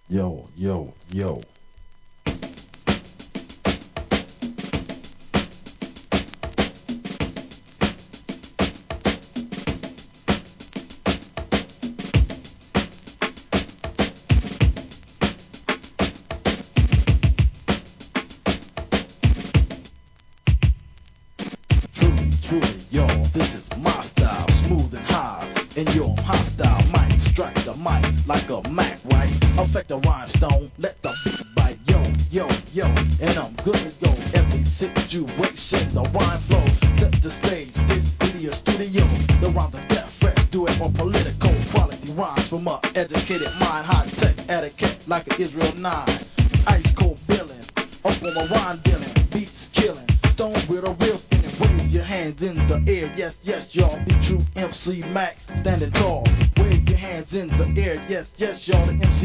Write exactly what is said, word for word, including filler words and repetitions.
Yo, yo, yo. Truly, truly, yo, this is my style, smooth and high, and yo, I'm hostile. Might strike the mic like a Mac, right? Affect the rhymestone, let the beat bite, yo, yo, yo, and I'm good to go. Every situation, the rhyme flow, set the stage, this video studio. The rhymes are death fresh, do it for political quality rhymes from a educated mind, high tech etiquette like an Israel nine. Ice cold billing, up on my rhyme dealing, beats killing, stone with a real spinning. Wave your hands in the air, yes, yes, y'all. Be true M C Mac, standing tall. Wave your hands in the air, yes, yes, y'all. The M C